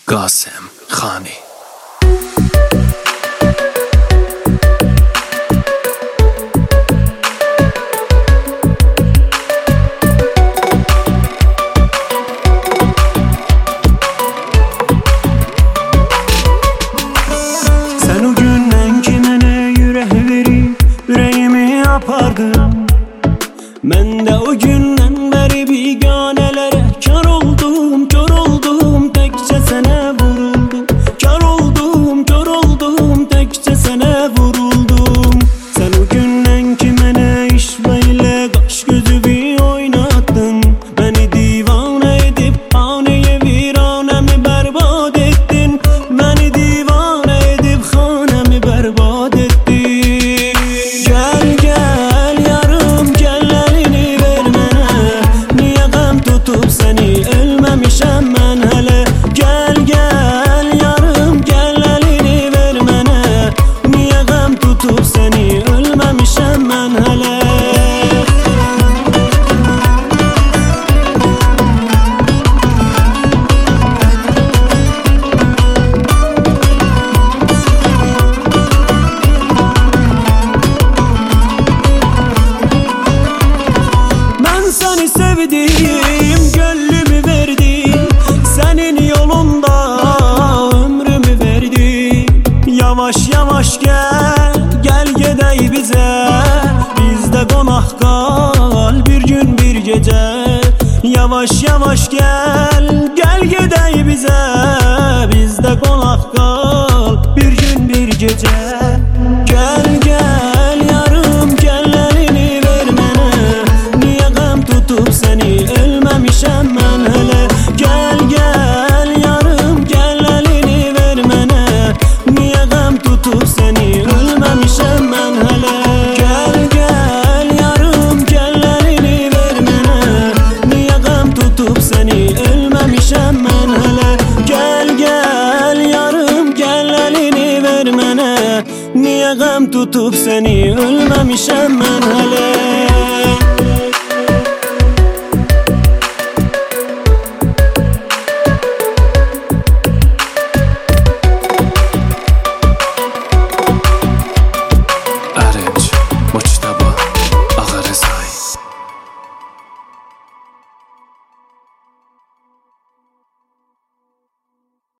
Qasem Khani. Sen o günden ki mənə ürək verib ürəyimi apardın. Mən də o gündən bəri biganələrə kar oldum, kör oldum, təkcə sənə vuruldum. Kar oldum, kör oldum, təkcə sənə vuruldum. Sən o gündən ki mənə işvə ilə qaş gözü bir oynatdın. Məni divanə edib haneye viranəmi bərbad etdin. Məni divanə edib xanəmi bərbad etdin. Gəl gəl yarım gəl əlini ver mənə. Niyə qəm tutub səni ölməmişəm mən hələ. Gəl gəl yarım gəl əlini ver mənə. Niyə qəm tutub səni ölməmişəm mən hələ. Ben seni sevdim, gönlümü verdim. Senin yolunda ömrümü verdim. Yavaş yavaş gel, gel gedey bize. Bizde qonaq qal bir gün bir gece. Yavaş yavaş gel, gel gedey bize. Bizde qonaq qal bir gün bir gece. Gel gel yarım gel elini ver mənə. Niyə qəm tutub səni ölməmişəm mən hələ. Gel gel yarım gel elini ver mənə. Niyə qəm tutub səni ölməmişəm mən hələ. Gel gel yarım gel elini ver mənə. Niyə qəm tutub səni ölməmişəm mən hələ. Gel gel yarım gel elini ver mənə. Niyə qəm tutub səni ölməmişəm